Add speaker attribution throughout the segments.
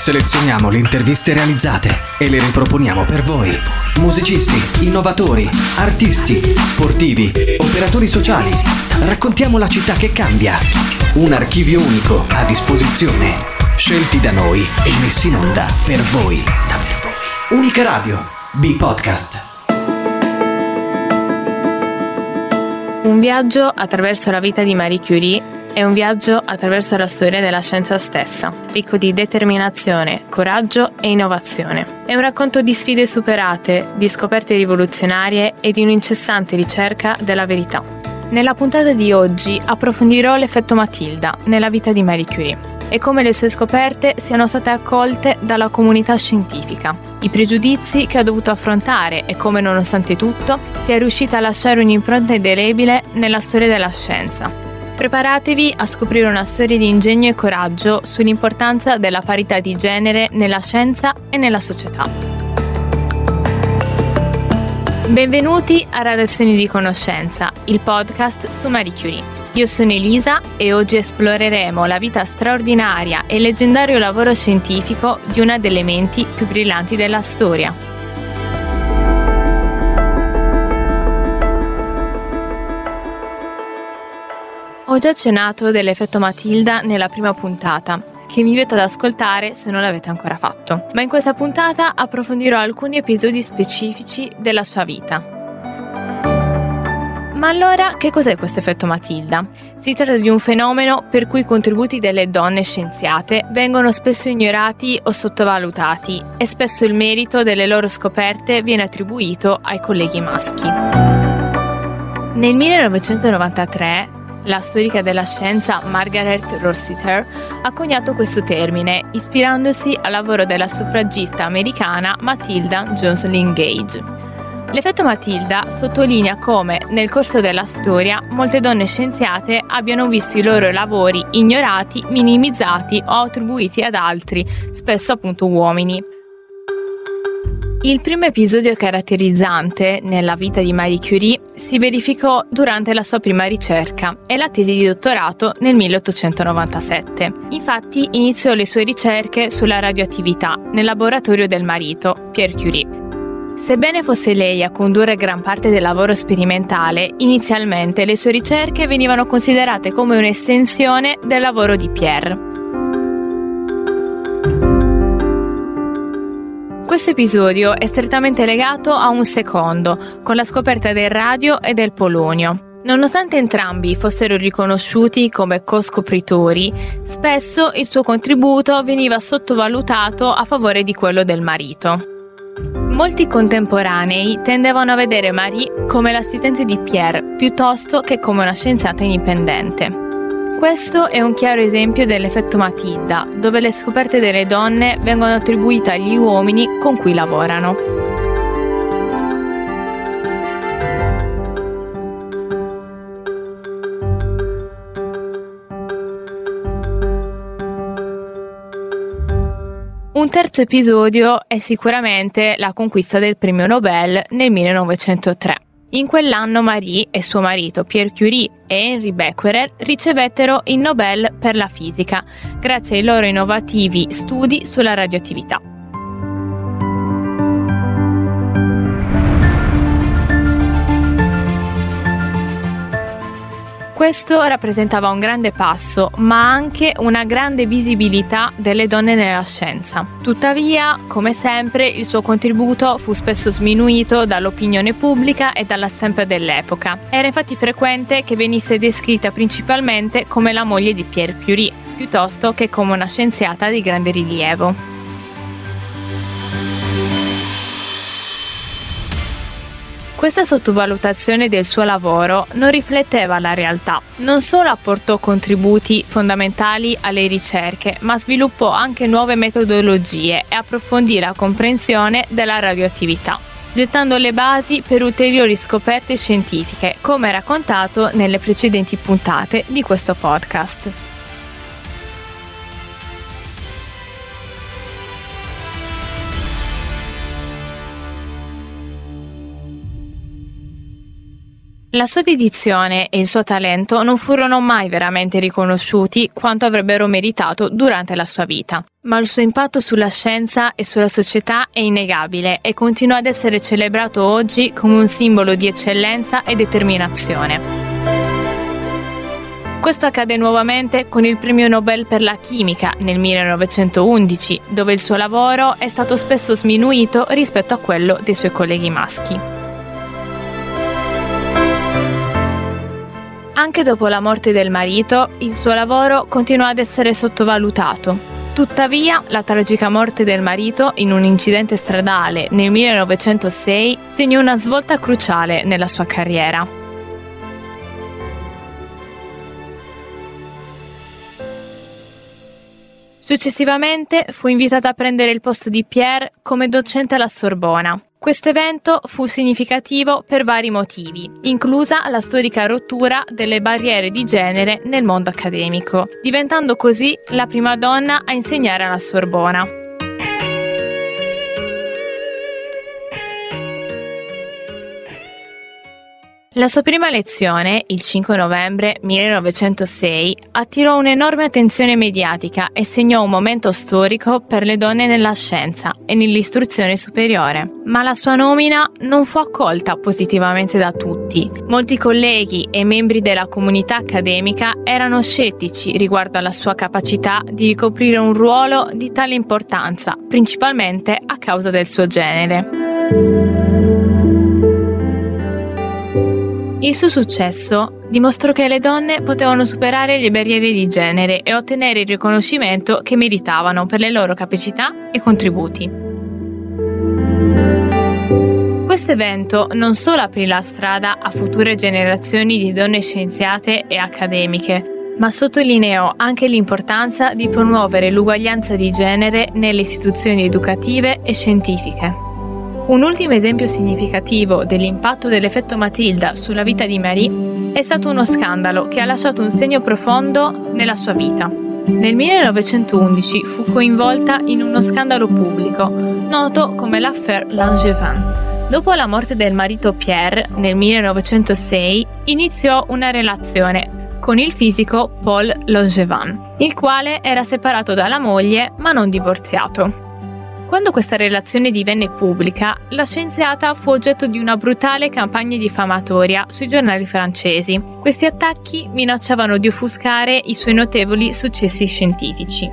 Speaker 1: Selezioniamo le interviste realizzate e le riproponiamo per voi. Musicisti, innovatori, artisti, sportivi, operatori sociali. Raccontiamo la città che cambia. Un archivio unico a disposizione. Scelti da noi e messi in onda per voi. Unica Radio, B-Podcast.
Speaker 2: Un viaggio attraverso la vita di Marie Curie è un viaggio attraverso la storia della scienza stessa, ricco di determinazione, coraggio e innovazione. È un racconto di sfide superate, di scoperte rivoluzionarie e di un'incessante ricerca della verità. Nella puntata di oggi approfondirò l'effetto Matilda nella vita di Marie Curie e come le sue scoperte siano state accolte dalla comunità scientifica, i pregiudizi che ha dovuto affrontare e come nonostante tutto sia riuscita a lasciare un'impronta indelebile nella storia della scienza. Preparatevi a scoprire una storia di ingegno e coraggio sull'importanza della parità di genere nella scienza e nella società. Benvenuti a Radiazioni di Conoscenza, il podcast su Marie Curie. Io sono Elisa e oggi esploreremo la vita straordinaria e leggendario lavoro scientifico di una delle menti più brillanti della storia. Ho già accennato dell'effetto Matilda nella prima puntata, che vi invito ad ascoltare se non l'avete ancora fatto. Ma in questa puntata approfondirò alcuni episodi specifici della sua vita. Ma allora, che cos'è questo effetto Matilda? Si tratta di un fenomeno per cui i contributi delle donne scienziate vengono spesso ignorati o sottovalutati e spesso il merito delle loro scoperte viene attribuito ai colleghi maschi. Nel 1993, la storica della scienza Margaret Rossiter ha coniato questo termine, ispirandosi al lavoro della suffragista americana Matilda Joslyn Gage. L'effetto Matilda sottolinea come, nel corso della storia, molte donne scienziate abbiano visto i loro lavori ignorati, minimizzati o attribuiti ad altri, spesso appunto uomini. Il primo episodio caratterizzante nella vita di Marie Curie si verificò durante la sua prima ricerca e la tesi di dottorato nel 1897. Infatti iniziò le sue ricerche sulla radioattività nel laboratorio del marito, Pierre Curie. Sebbene fosse lei a condurre gran parte del lavoro sperimentale, inizialmente le sue ricerche venivano considerate come un'estensione del lavoro di Pierre. Questo episodio è strettamente legato a un secondo, con la scoperta del radio e del polonio. Nonostante entrambi fossero riconosciuti come co-scopritori, spesso il suo contributo veniva sottovalutato a favore di quello del marito. Molti contemporanei tendevano a vedere Marie come l'assistente di Pierre, piuttosto che come una scienziata indipendente. Questo è un chiaro esempio dell'effetto Matilda, dove le scoperte delle donne vengono attribuite agli uomini con cui lavorano. Un terzo episodio è sicuramente la conquista del premio Nobel nel 1903. In quell'anno Marie e suo marito Pierre Curie e Henri Becquerel ricevettero il Nobel per la fisica, grazie ai loro innovativi studi sulla radioattività. Questo rappresentava un grande passo, ma anche una grande visibilità delle donne nella scienza. Tuttavia, come sempre, il suo contributo fu spesso sminuito dall'opinione pubblica e dalla stampa dell'epoca. Era infatti frequente che venisse descritta principalmente come la moglie di Pierre Curie, piuttosto che come una scienziata di grande rilievo. Questa sottovalutazione del suo lavoro non rifletteva la realtà. Non solo apportò contributi fondamentali alle ricerche, ma sviluppò anche nuove metodologie e approfondì la comprensione della radioattività, gettando le basi per ulteriori scoperte scientifiche, come raccontato nelle precedenti puntate di questo podcast. La sua dedizione e il suo talento non furono mai veramente riconosciuti quanto avrebbero meritato durante la sua vita, ma il suo impatto sulla scienza e sulla società è innegabile e continua ad essere celebrato oggi come un simbolo di eccellenza e determinazione. Questo accade nuovamente con il premio Nobel per la chimica nel 1911, dove il suo lavoro è stato spesso sminuito rispetto a quello dei suoi colleghi maschi. Anche dopo la morte del marito, il suo lavoro continuò ad essere sottovalutato. Tuttavia, la tragica morte del marito in un incidente stradale nel 1906 segnò una svolta cruciale nella sua carriera. Successivamente fu invitata a prendere il posto di Pierre come docente alla Sorbona. Questo evento fu significativo per vari motivi, inclusa la storica rottura delle barriere di genere nel mondo accademico, diventando così la prima donna a insegnare alla Sorbona. La sua prima lezione, il 5 novembre 1906, attirò un'enorme attenzione mediatica e segnò un momento storico per le donne nella scienza e nell'istruzione superiore. Ma la sua nomina non fu accolta positivamente da tutti. Molti colleghi e membri della comunità accademica erano scettici riguardo alla sua capacità di ricoprire un ruolo di tale importanza, principalmente a causa del suo genere. Il suo successo dimostrò che le donne potevano superare le barriere di genere e ottenere il riconoscimento che meritavano per le loro capacità e contributi. Questo evento non solo aprì la strada a future generazioni di donne scienziate e accademiche, ma sottolineò anche l'importanza di promuovere l'uguaglianza di genere nelle istituzioni educative e scientifiche. Un ultimo esempio significativo dell'impatto dell'effetto Matilda sulla vita di Marie è stato uno scandalo che ha lasciato un segno profondo nella sua vita. Nel 1911 fu coinvolta in uno scandalo pubblico, noto come l'Affaire Langevin. Dopo la morte del marito Pierre, nel 1906, iniziò una relazione con il fisico Paul Langevin, il quale era separato dalla moglie ma non divorziato. Quando questa relazione divenne pubblica, la scienziata fu oggetto di una brutale campagna diffamatoria sui giornali francesi. Questi attacchi minacciavano di offuscare i suoi notevoli successi scientifici.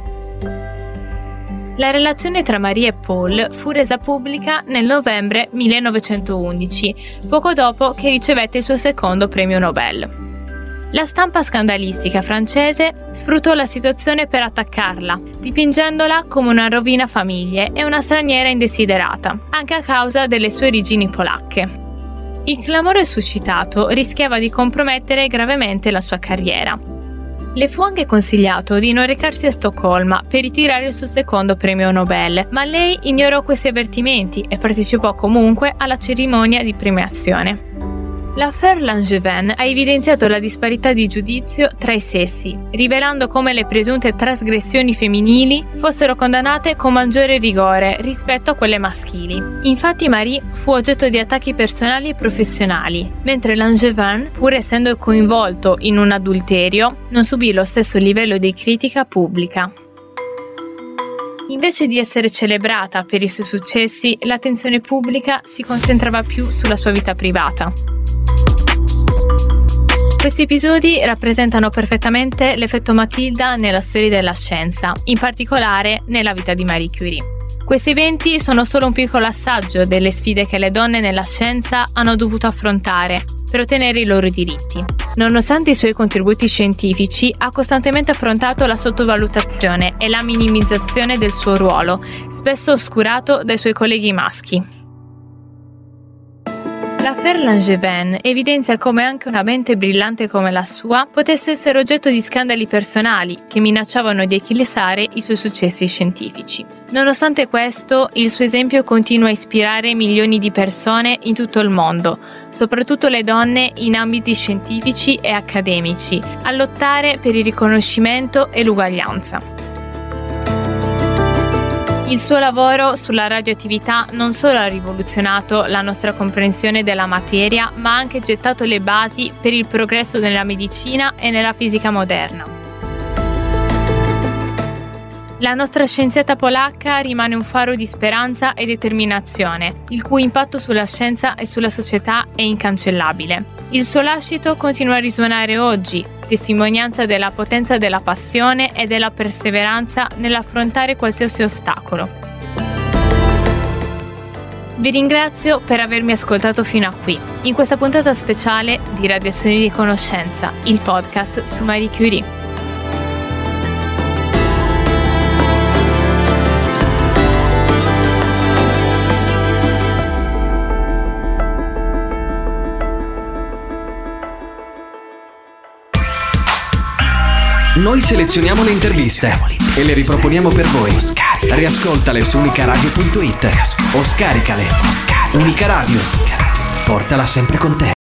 Speaker 2: La relazione tra Marie e Paul fu resa pubblica nel novembre 1911, poco dopo che ricevette il suo secondo premio Nobel. La stampa scandalistica francese sfruttò la situazione per attaccarla, dipingendola come una rovina famiglie e una straniera indesiderata, anche a causa delle sue origini polacche. Il clamore suscitato rischiava di compromettere gravemente la sua carriera. Le fu anche consigliato di non recarsi a Stoccolma per ritirare il suo secondo premio Nobel, ma lei ignorò questi avvertimenti e partecipò comunque alla cerimonia di premiazione. L'Affaire Langevin ha evidenziato la disparità di giudizio tra i sessi, rivelando come le presunte trasgressioni femminili fossero condannate con maggiore rigore rispetto a quelle maschili. Infatti Marie fu oggetto di attacchi personali e professionali, mentre Langevin, pur essendo coinvolto in un adulterio, non subì lo stesso livello di critica pubblica. Invece di essere celebrata per i suoi successi, l'attenzione pubblica si concentrava più sulla sua vita privata. Questi episodi rappresentano perfettamente l'effetto Matilda nella storia della scienza, in particolare nella vita di Marie Curie. Questi eventi sono solo un piccolo assaggio delle sfide che le donne nella scienza hanno dovuto affrontare per ottenere i loro diritti. Nonostante i suoi contributi scientifici, ha costantemente affrontato la sottovalutazione e la minimizzazione del suo ruolo, spesso oscurato dai suoi colleghi maschi. L'Affaire Langevin evidenzia come anche una mente brillante come la sua potesse essere oggetto di scandali personali che minacciavano di eclissare i suoi successi scientifici. Nonostante questo, il suo esempio continua a ispirare milioni di persone in tutto il mondo, soprattutto le donne in ambiti scientifici e accademici, a lottare per il riconoscimento e l'uguaglianza. Il suo lavoro sulla radioattività non solo ha rivoluzionato la nostra comprensione della materia, ma ha anche gettato le basi per il progresso nella medicina e nella fisica moderna. La nostra scienziata polacca rimane un faro di speranza e determinazione, il cui impatto sulla scienza e sulla società è incancellabile. Il suo lascito continua a risuonare oggi, testimonianza della potenza della passione e della perseveranza nell'affrontare qualsiasi ostacolo. Vi ringrazio per avermi ascoltato fino a qui, in questa puntata speciale di Radiazioni di Conoscenza, il podcast su Marie Curie.
Speaker 1: Noi selezioniamo le interviste e le riproponiamo per voi. Riascoltale su unicaradio.it o scaricale. Unica Radio. Portala sempre con te.